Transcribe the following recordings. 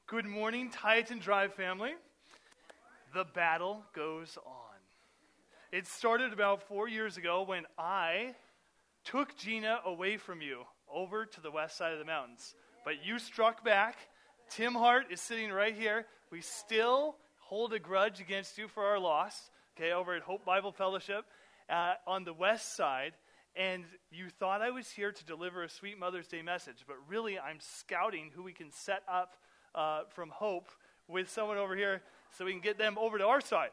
Good morning, Titan Drive family. The battle goes on. It started about 4 years ago when I took Gina away from you over to the west side of the mountains. But you struck back. Tim Hart is sitting right here. We still hold a grudge against you for our loss, okay, over at Hope Bible Fellowship on the west side. And you thought I was here to deliver a sweet Mother's Day message, but really I'm scouting who we can set up from Hope with someone over here so we can get them over to our side.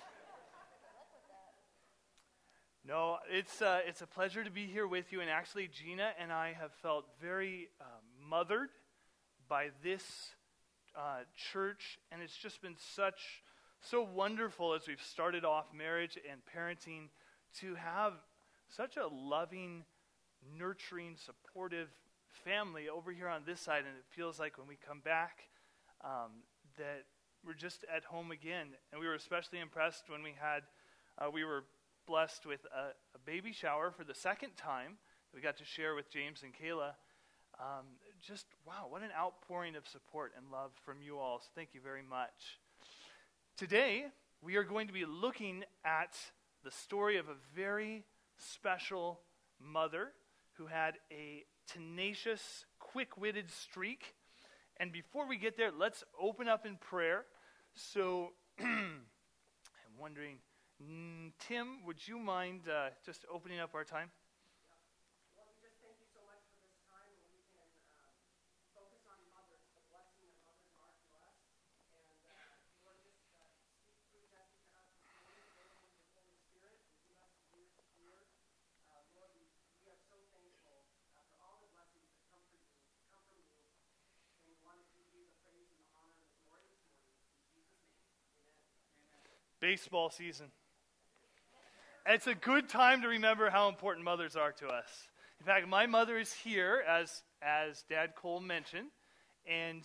No, it's a pleasure to be here with you. And actually, Gina and I have felt very mothered by this church. And it's just been so wonderful as we've started off marriage and parenting to have such a loving, nurturing, supportive family over here on this side. And it feels like when we come back that we're just at home again. And we were especially impressed when we were blessed with a baby shower for the second time that we got to share with James and Kayla. Just, wow, what an outpouring of support and love from you all. So thank you very much. Today, we are going to be looking at the story of a very special mother who had a tenacious, quick-witted streak. And before we get there, let's open up in prayer. So I'm wondering, Tim, would you mind just opening up our time? Well, we just thank you so much for this time where we can focus on mothers, the blessing that mothers are to us. And Lord, just speak through Jesse to us this morning, fill us with your Holy Spirit, and give us ears to hear. Lord, we are so thankful for all the blessings that come from you. And we want to give you the praise and the honor and the glory this morning. In Jesus' name, amen. Baseball season. It's a good time to remember how important mothers are to us. In fact, my mother is here, as Dad Cole mentioned, and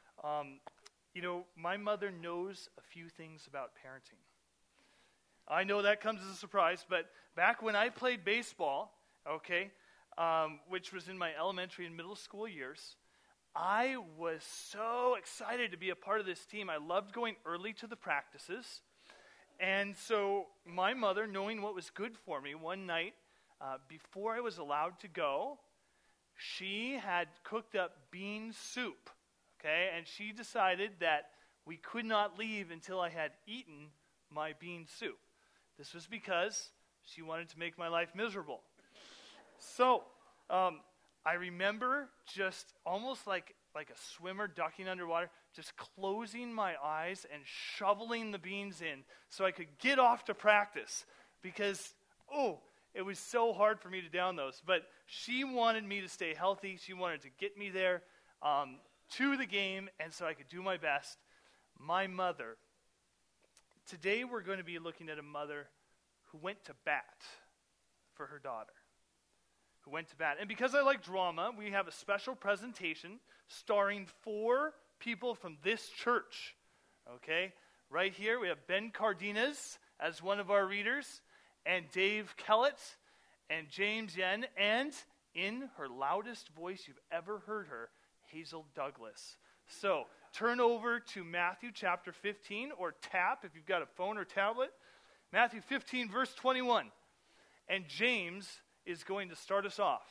my mother knows a few things about parenting. I know that comes as a surprise, but back when I played baseball, which was in my elementary and middle school years, I was so excited to be a part of this team. I loved going early to the practices. And so my mother, knowing what was good for me, one night, before I was allowed to go, she had cooked up bean soup, and she decided that we could not leave until I had eaten my bean soup. This was because she wanted to make my life miserable. So I remember just almost like a swimmer ducking underwater, just closing my eyes and shoveling the beans in so I could get off to practice because, it was so hard for me to down those. But she wanted me to stay healthy. She wanted to get me there to the game, and so I could do my best. My mother. Today we're going to be looking at a mother who went to bat for her daughter. And because I like drama, we have a special presentation starring 4 people from this church. Right here we have Ben Cardenas as one of our readers, and Dave Kellett, and James Yen, and in her loudest voice you've ever heard her, Hazel Douglas. So turn over to Matthew chapter 15, or tap if you've got a phone or tablet. Matthew 15, verse 21. And James is going to start us off.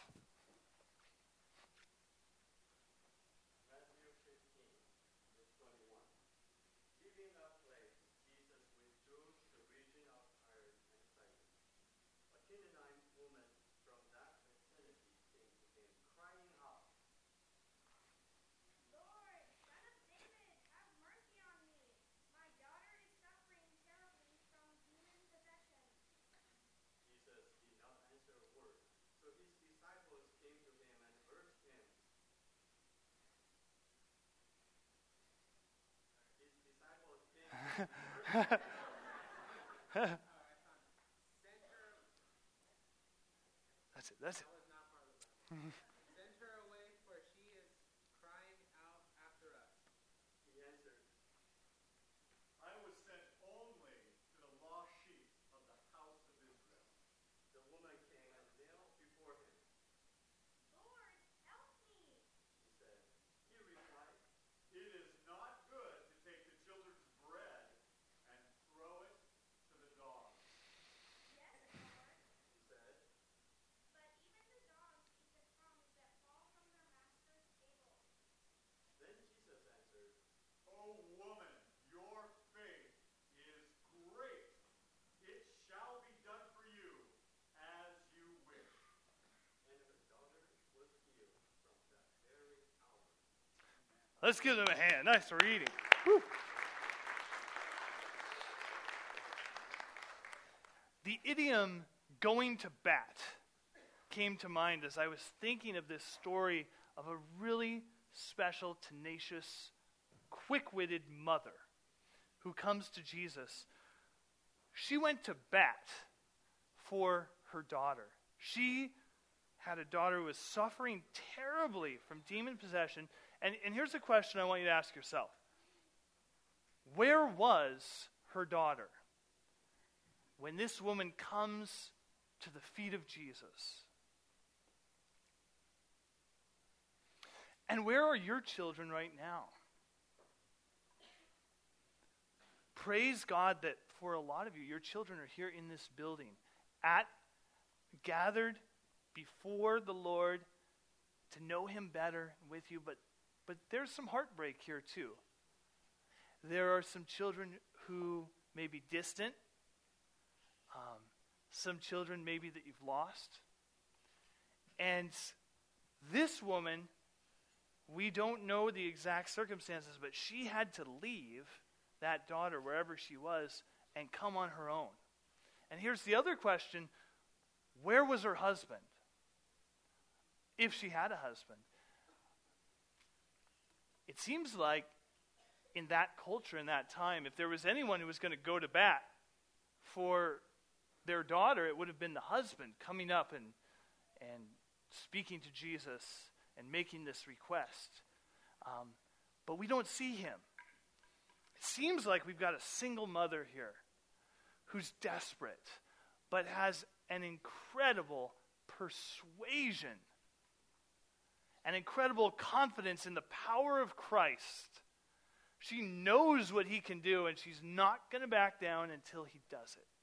Matthew 15, verse 21. Leaving that place, Jesus withdrew to the region of Tyre and Sidon. A Canaanite woman from that vicinity came to him, crying out, Lord, Son of David, have mercy on me. My daughter is suffering terribly from demon possession. Jesus did not answer a word. So his disciples came to him and urged him. That's it. Send her away, for she is crying out after us. He answered, I was sent only to the lost sheep of the house of Israel. the woman came and knelt before him. Lord, help me. He said, he replied, It is not Let's give them a hand. Nice reading. Whew. The idiom going to bat came to mind as I was thinking of this story of a really special, tenacious, quick-witted mother who comes to Jesus. She went to bat for her daughter. She had a daughter who was suffering terribly from demon possession. And here's a question I want you to ask yourself. Where was her daughter when this woman comes to the feet of Jesus? And where are your children right now? Praise God that for a lot of you, your children are here in this building, gathered before the Lord to know Him better with you. But there's some heartbreak here too. There are some children who may be distant. Some children maybe that you've lost. And this woman, we don't know the exact circumstances, but she had to leave that daughter wherever she was and come on her own. And here's the other question. Where was her husband? If she had a husband. It seems like in that culture, in that time, if there was anyone who was going to go to bat for their daughter, it would have been the husband coming up and speaking to Jesus and making this request. But we don't see him. It seems like we've got a single mother here who's desperate, but has an incredible persuasion, an incredible confidence in the power of Christ. She knows what he can do, and she's not going to back down until he does it.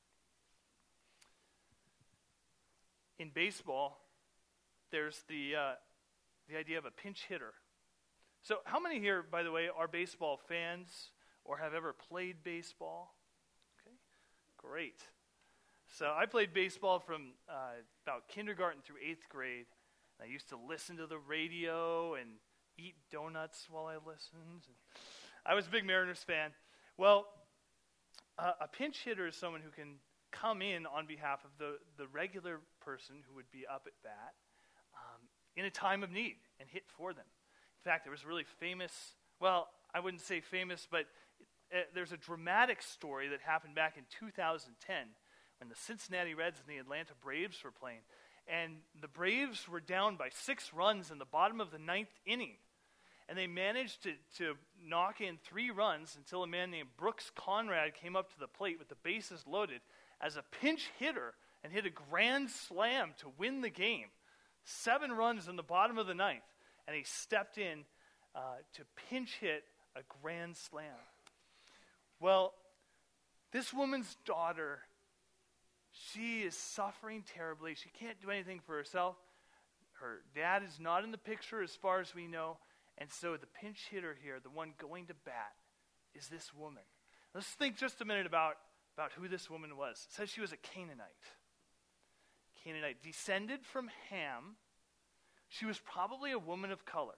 In baseball, there's the idea of a pinch hitter. So how many here, by the way, are baseball fans or have ever played baseball? Okay, great. So I played baseball from about kindergarten through 8th grade. I used to listen to the radio and eat donuts while I listened. I was a big Mariners fan. Well, a pinch hitter is someone who can come in on behalf of the regular person who would be up at bat in a time of need and hit for them. In fact, there was a really famous, well, I wouldn't say famous, but there's a dramatic story that happened back in 2010 when the Cincinnati Reds and the Atlanta Braves were playing. And the Braves were down by 6 runs in the bottom of the 9th inning. And they managed to knock in 3 runs until a man named Brooks Conrad came up to the plate with the bases loaded as a pinch hitter and hit a grand slam to win the game. 7 runs in the bottom of the 9th. And he stepped in to pinch hit a grand slam. Well, this woman's daughter, she is suffering terribly. She can't do anything for herself. Her dad is not in the picture as far as we know. And so the pinch hitter here, the one going to bat, is this woman. Let's think just a minute about who this woman was. It says she was a Canaanite. Canaanite, descended from Ham. She was probably a woman of color.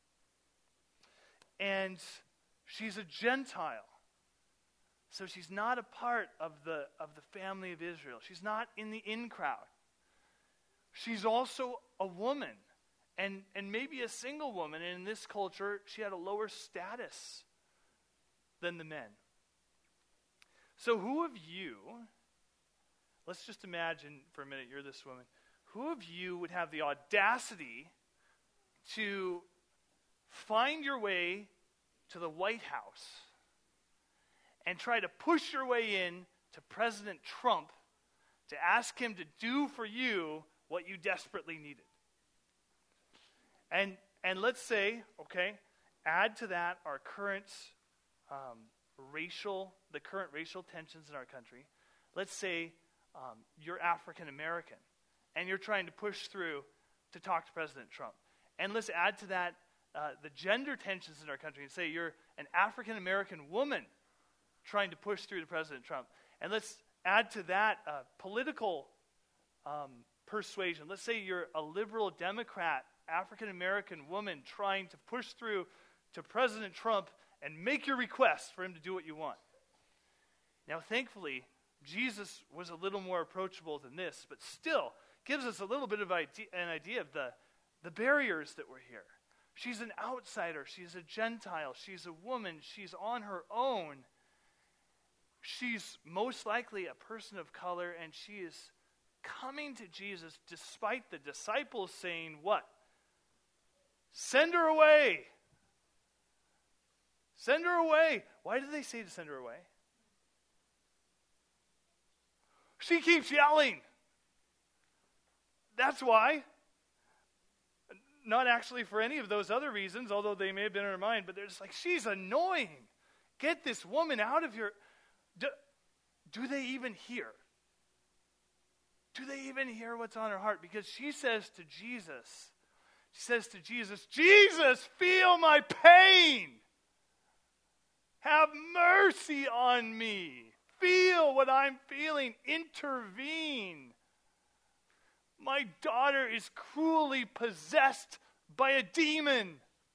And she's a Gentile. So she's not a part of the family of Israel. She's not in the in crowd. She's also a woman, and maybe a single woman. And in this culture, she had a lower status than the men. So who of you, let's just imagine for a minute you're this woman, who of you would have the audacity to find your way to the White House and try to push your way in to President Trump to ask him to do for you what you desperately needed? And let's say, okay, add to that our current the current racial tensions in our country. Let's say you're African American and you're trying to push through to talk to President Trump. And let's add to that the gender tensions in our country and say you're an African American woman trying to push through to President Trump. And let's add to that political persuasion. Let's say you're a liberal Democrat, African American woman trying to push through to President Trump and make your request for him to do what you want. Now, thankfully, Jesus was a little more approachable than this, but still gives us a little bit of an idea of the barriers that were here. She's an outsider. She's a Gentile. She's a woman. She's on her own. She's most likely a person of color, and she is coming to Jesus despite the disciples saying, what? Send her away. Send her away. Why did they say to send her away? She keeps yelling. That's why. Not actually for any of those other reasons, although they may have been in her mind, but they're just like, she's annoying. Get this woman out of here. Do they even hear? Do they even hear what's on her heart? Because she says to Jesus, Jesus, feel my pain. Have mercy on me. Feel what I'm feeling. Intervene. My daughter is cruelly possessed by a demon.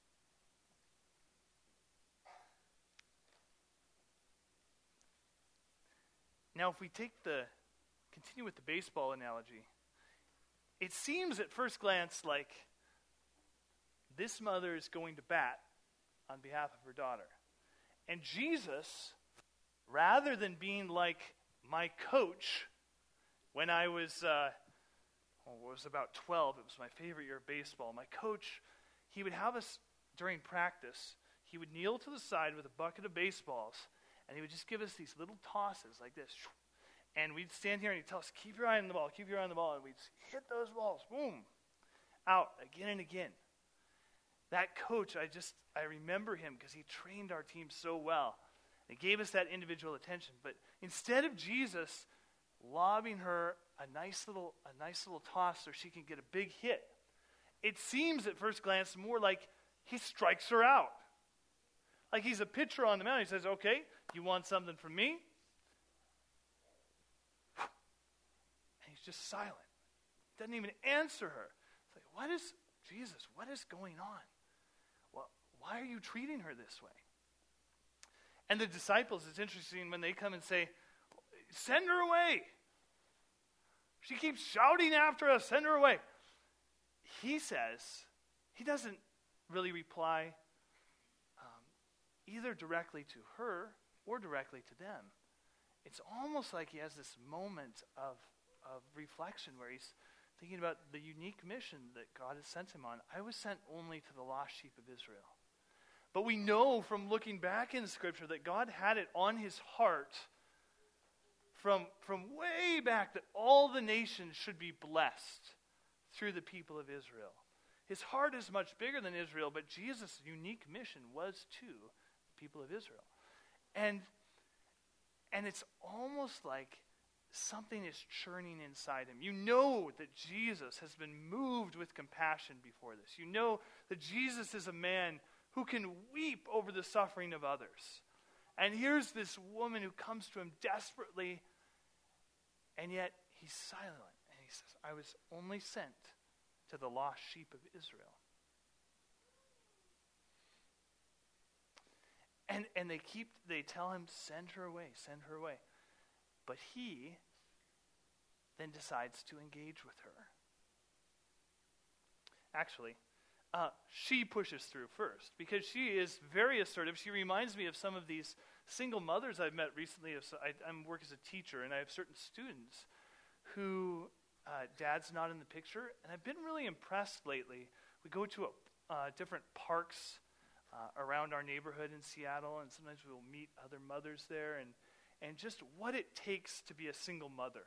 Now, if we continue with the baseball analogy, it seems at first glance like this mother is going to bat on behalf of her daughter. And Jesus, rather than being like my coach when I was about 12, it was my favorite year of baseball. My coach, he would have us during practice, he would kneel to the side with a bucket of baseballs, and he would just give us these little tosses like this. And we'd stand here and he'd tell us, keep your eye on the ball, keep your eye on the ball. And we'd hit those balls, boom, out again and again. That coach, I remember him because he trained our team so well. He gave us that individual attention. But instead of Jesus lobbing her a nice little toss so she can get a big hit, it seems at first glance more like he strikes her out. Like he's a pitcher on the mound. He says, okay, you want something from me? And he's just silent. Doesn't even answer her. It's like, what is going on? Well, why are you treating her this way? And the disciples, it's interesting when they come and say, send her away. She keeps shouting after us, send her away. He doesn't really reply either directly to her or directly to them. It's almost like he has this moment of reflection where he's thinking about the unique mission that God has sent him on. I was sent only to the lost sheep of Israel. But we know from looking back in Scripture that God had it on his heart from way back that all the nations should be blessed through the people of Israel. His heart is much bigger than Israel, but Jesus' unique mission was to the people of Israel. And it's almost like something is churning inside him. You know that Jesus has been moved with compassion before this. You know that Jesus is a man who can weep over the suffering of others. And here's this woman who comes to him desperately, and yet he's silent. And he says, I was only sent to the lost sheep of Israel. And they tell him, send her away. But he then decides to engage with her. Actually, she pushes through first because she is very assertive. She reminds me of some of these single mothers I've met recently. I work as a teacher, and I have certain students who dad's not in the picture, and I've been really impressed lately. We go to different parks around our neighborhood in Seattle, and sometimes we'll meet other mothers there, and just what it takes to be a single mother.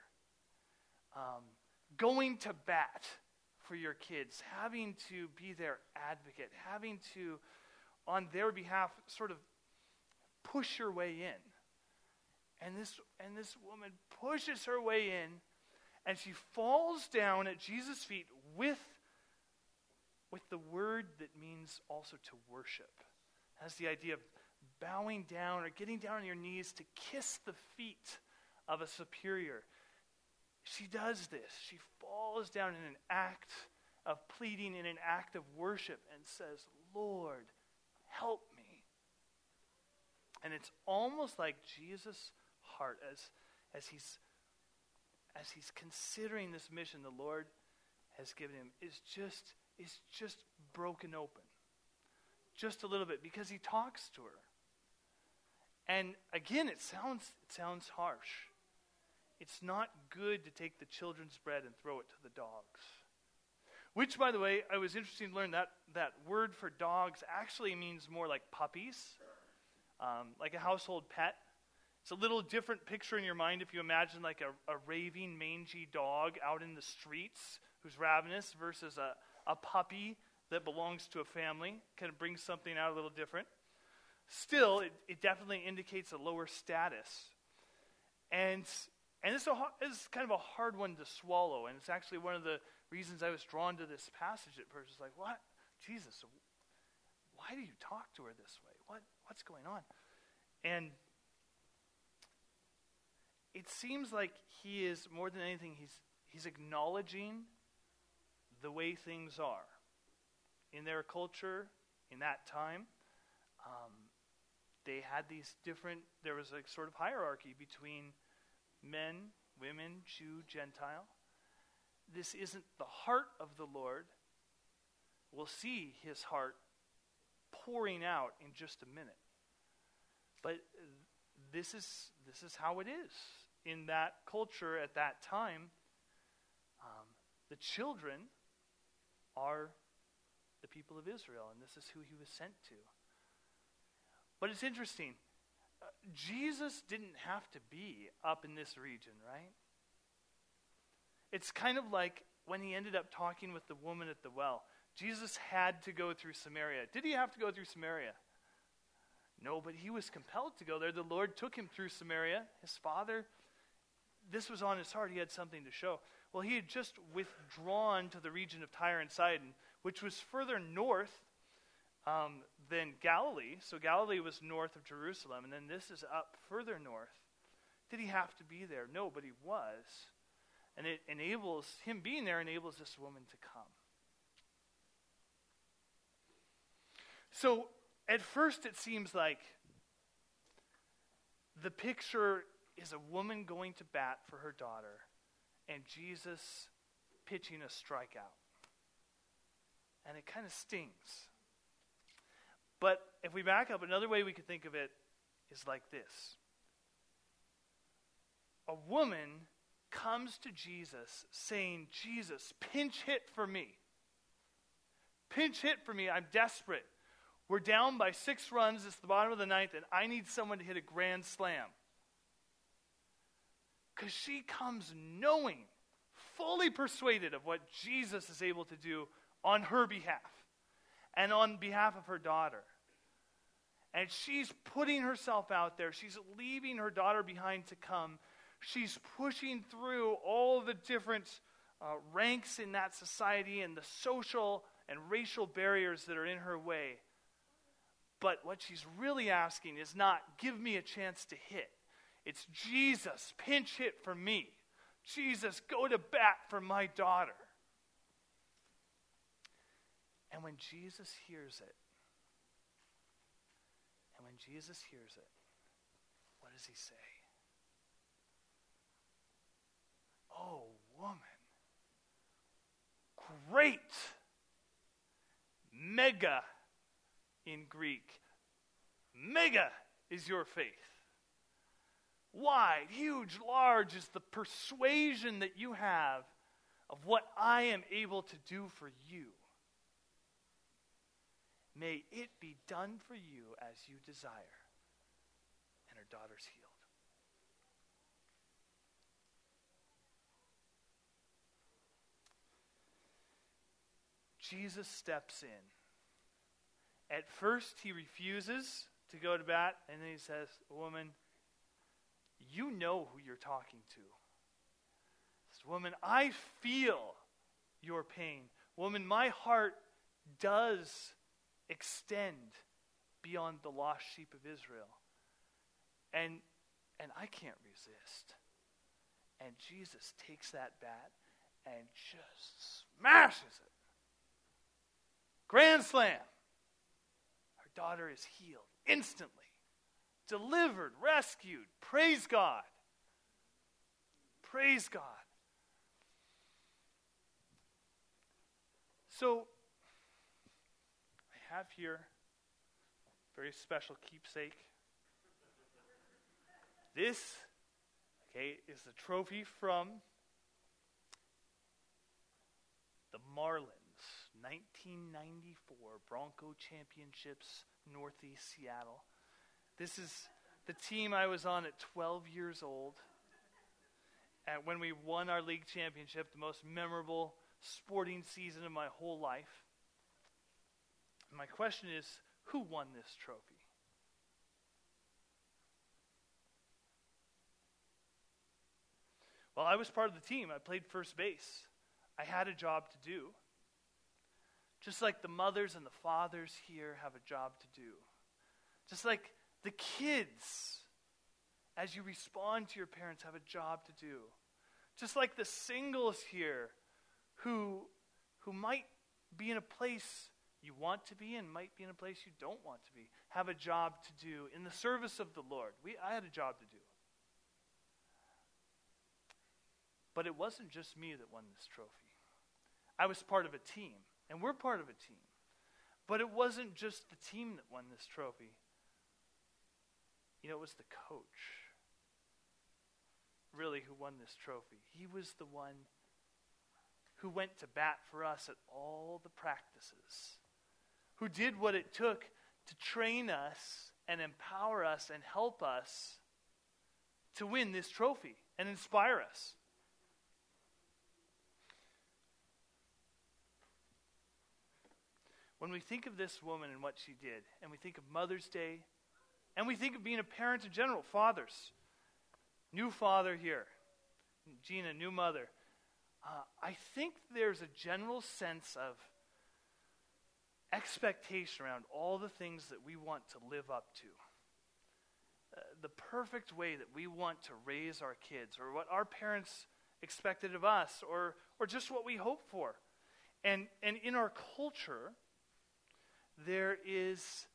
Going to bat for your kids, having to be their advocate, having to, on their behalf, sort of push your way in. And this woman pushes her way in, and she falls down at Jesus' feet with the word that means also to worship. That's the idea of bowing down or getting down on your knees to kiss the feet of a superior. She does this. She falls down in an act of pleading, in an act of worship, and says, Lord, help me. And it's almost like Jesus' heart as he's considering this mission the Lord has given him is just broken open. Just a little bit, because he talks to her. And again, it sounds harsh. It's not good to take the children's bread and throw it to the dogs. Which, by the way, I was interested to learn that word for dogs actually means more like puppies, like a household pet. It's a little different picture in your mind if you imagine like a raving, mangy dog out in the streets who's ravenous versus a puppy that belongs to a family. Kind of brings something out a little different. Still, it definitely indicates a lower status. And it's kind of a hard one to swallow. And it's actually one of the reasons I was drawn to this passage at first. It's like, what? Jesus, why do you talk to her this way? What's going on? And it seems like he is, more than anything, he's acknowledging the way things are. In their culture, in that time, they had there was a sort of hierarchy between men, women, Jew, Gentile. This isn't the heart of the Lord. We'll see his heart pouring out in just a minute. But this is how it is. In that culture at that time, the children are the people of Israel, and this is who he was sent to. But it's interesting. Jesus didn't have to be up in this region, right? It's kind of like when he ended up talking with the woman at the well. Jesus had to go through Samaria. Did he have to go through Samaria? No, but he was compelled to go there. The Lord took him through Samaria. His father, this was on his heart. He had something to show. Well, he had just withdrawn to the region of Tyre and Sidon, which was further north than Galilee. So Galilee was north of Jerusalem, and then this is up further north. Did he have to be there? No, but he was. And him being there enables this woman to come. So at first it seems like the picture is a woman going to bat for her daughter and Jesus pitching a strikeout. And it kind of stings. But if we back up, another way we could think of it is like this. A woman comes to Jesus saying, Jesus, pinch hit for me. Pinch hit for me. I'm desperate. We're down by 6 runs. It's the bottom of the 9th, and I need someone to hit a grand slam. Because she comes knowing, fully persuaded of what Jesus is able to do on her behalf and on behalf of her daughter. And she's putting herself out there. She's leaving her daughter behind to come. She's pushing through all the different ranks in that society and the social and racial barriers that are in her way. But what she's really asking is not, give me a chance to hit. It's, Jesus, pinch hit for me. Jesus, go to bat for my daughter. And when Jesus hears it, what does he say? Oh, woman, great, mega in Greek. Mega is your faith. Wide, huge, large is the persuasion that you have of what I am able to do for you. May it be done for you as you desire. And her daughter's healed. Jesus steps in. At first, he refuses to go to bat, and then he says, woman, you know who you're talking to. He says, woman, I feel your pain. Woman, my heart does extend beyond the lost sheep of Israel. And I can't resist. And Jesus takes that bat and just smashes it. Grand slam. Her daughter is healed instantly, delivered, rescued. Praise God. Praise God. So, I have here a very special keepsake. This, is the trophy from the Marlins 1994 Bronco Championships, Northeast Seattle. This is the team I was on at 12 years old. And when we won our league championship, the most memorable sporting season of my whole life. My question is, who won this trophy? Well, I was part of the team. I played first base. I had a job to do. Just like the mothers and the fathers here have a job to do. Just like the kids, as you respond to your parents, have a job to do. Just like the singles here who might be in a place you want to be and might be in a place you don't want to be, have a job to do in the service of the Lord. I had a job to do. But it wasn't just me that won this trophy. I was part of a team, and we're part of a team. But it wasn't just the team that won this trophy. It was the coach, really, who won this trophy. He was the one who went to bat for us at all the practices, who did what it took to train us and empower us and help us to win this trophy and inspire us. When we think of this woman and what she did, and we think of Mother's Day, and we think of being a parent in general, fathers, new father here, Gina, new mother, I think there's a general sense of expectation around all the things that we want to live up to. The perfect way that we want to raise our kids, or what our parents expected of us, or just what we hope for. And in our culture, there's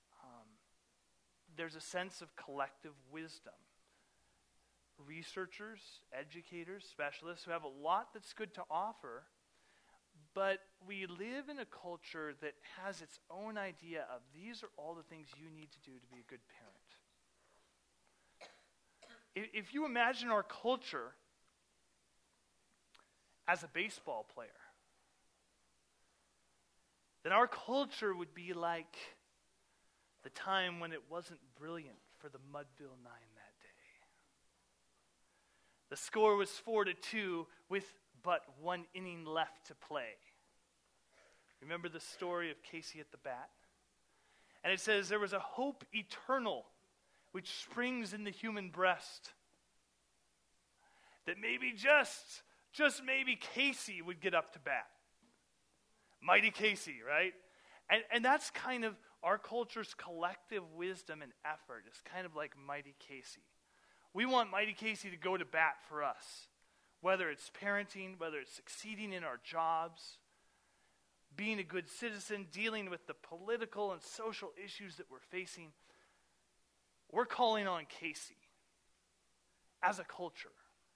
a sense of collective wisdom. Researchers, educators, specialists who have a lot that's good to offer, but we live in a culture that has its own idea of these are all the things you need to do to be a good parent. If you imagine our culture as a baseball player, then our culture would be like the time when it wasn't brilliant for the Mudville Nine that day. The score was 4-2 with but one inning left to play. Remember the story of Casey at the bat? And it says, there was a hope eternal which springs in the human breast. That maybe just maybe Casey would get up to bat. Mighty Casey, right? And that's kind of our culture's collective wisdom and effort. It's kind of like Mighty Casey. We want Mighty Casey to go to bat for us. Whether it's parenting, whether it's succeeding in our jobs, being a good citizen, dealing with the political and social issues that we're facing. We're calling on Casey as a culture.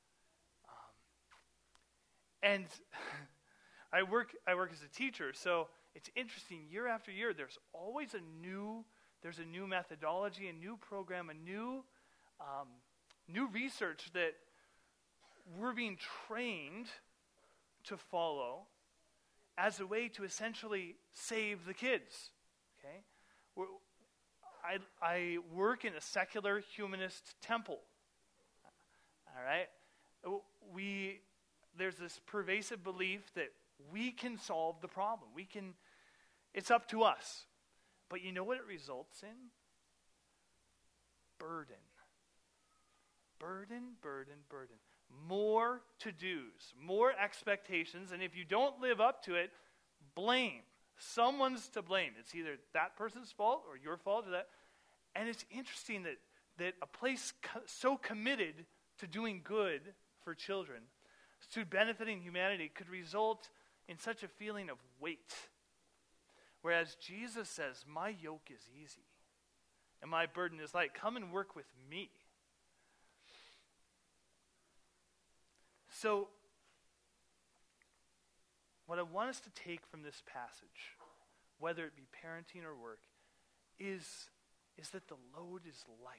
And I work as a teacher, so it's interesting. Year after year, there's always a new methodology, a new program, a new research that we're being trained to follow as a way to essentially save the kids. Okay, I work in a secular humanist temple. All right, there's this pervasive belief that we can solve the problem. It's up to us. But you know what it results in? Burden. Burden, burden, burden. More to-dos, more expectations, and if you don't live up to it, blame. Someone's to blame. It's either that person's fault or your fault or that. And it's interesting that a place so committed to doing good for children, to benefiting humanity, could result in such a feeling of weight. Whereas Jesus says, my yoke is easy and my burden is light. Come and work with me. So, what I want us to take from this passage, whether it be parenting or work, is that the load is light.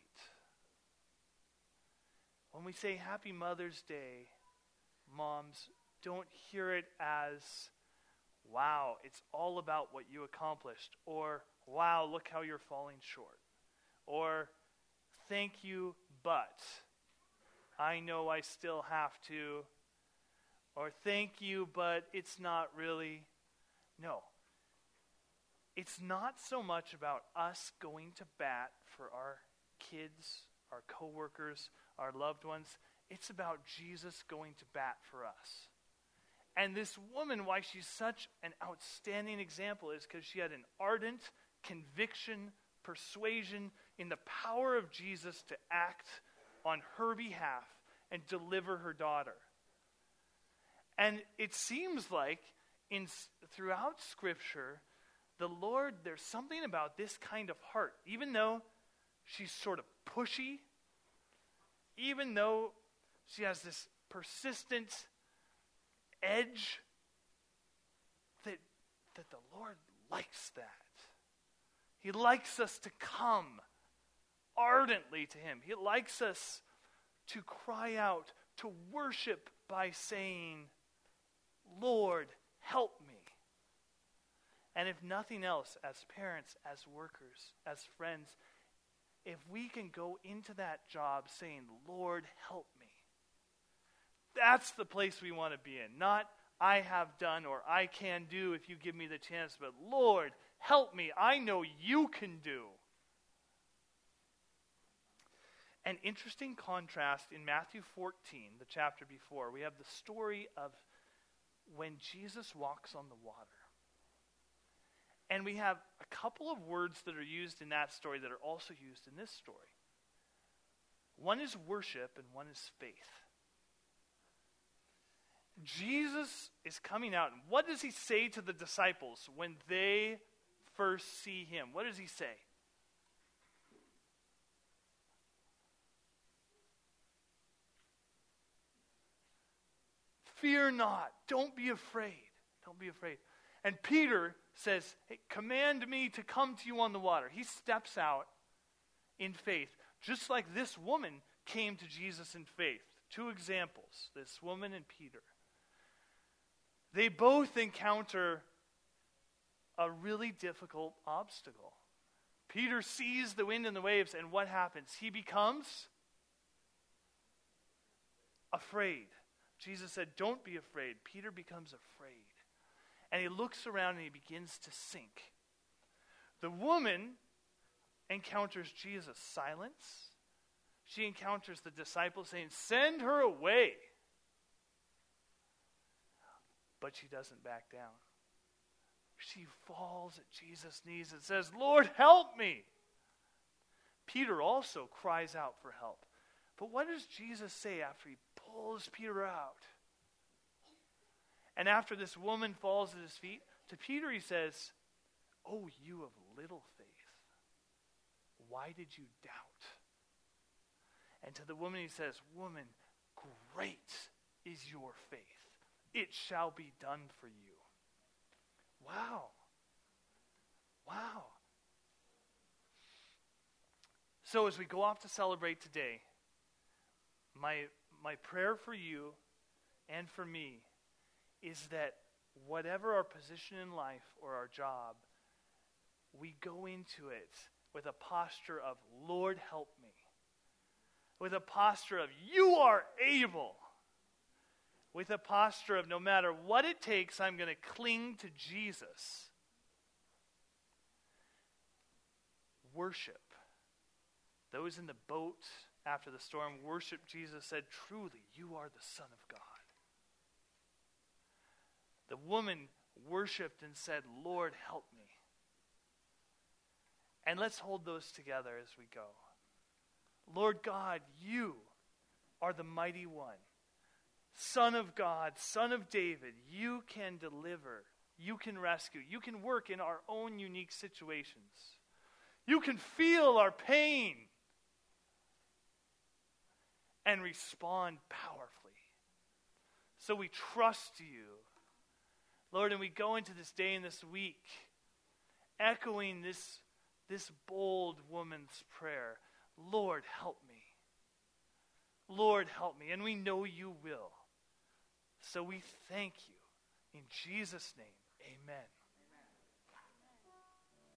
When we say Happy Mother's Day, moms, don't hear it as, wow, it's all about what you accomplished, or wow, look how you're falling short, or thank you, but I know I still have to, or thank you, but it's not really. No. It's not so much about us going to bat for our kids, our coworkers, our loved ones. It's about Jesus going to bat for us. And this woman, why she's such an outstanding example is because she had an ardent conviction, persuasion in the power of Jesus to act on her behalf and deliver her daughter. And it seems like throughout Scripture, the Lord, there's something about this kind of heart. Even though she's sort of pushy, even though she has this persistent edge, that the Lord likes that. He likes us to come ardently to Him. He likes us to cry out, to worship by saying, Lord, help me. And if nothing else, as parents, as workers, as friends, if we can go into that job saying, Lord, help me. That's the place we want to be in. Not, I have done or I can do if you give me the chance, but Lord, help me. I know you can do. An interesting contrast in Matthew 14, the chapter before, we have the story of when Jesus walks on the water. And we have a couple of words that are used in that story that are also used in this story. One is worship and one is faith. Jesus is coming out, and what does he say to the disciples when they first see him? What does he say? Fear not. Don't be afraid. Don't be afraid. And Peter says, hey, command me to come to you on the water. He steps out in faith, just like this woman came to Jesus in faith. Two examples, this woman and Peter. They both encounter a really difficult obstacle. Peter sees the wind and the waves, and what happens? He becomes afraid. Jesus said, don't be afraid. Peter becomes afraid. And he looks around and he begins to sink. The woman encounters Jesus' silence. She encounters the disciples saying, send her away. But she doesn't back down. She falls at Jesus' knees and says, Lord, help me. Peter also cries out for help. But what does Jesus say after he pulls Peter out? And after this woman falls at his feet, to Peter he says, oh, you of little faith, why did you doubt? And to the woman he says, woman, great is your faith. It shall be done for you. Wow. Wow. So as we go off to celebrate today, my prayer for you and for me is that whatever our position in life or our job, we go into it with a posture of, Lord, help me. With a posture of, you are able. With a posture of, no matter what it takes, I'm going to cling to Jesus. Worship. Those in the boat after the storm worship Jesus, said, truly, you are the Son of God. The woman worshiped and said, Lord, help me. And let's hold those together as we go. Lord God, you are the mighty one. Son of God, Son of David, you can deliver. you can rescue. You can work in our own unique situations. You can feel our pain and respond powerfully. So we trust you, Lord, and we go into this day and this week echoing this bold woman's prayer. Lord, help me. Lord, help me. And we know you will. So we thank you. In Jesus' name, amen.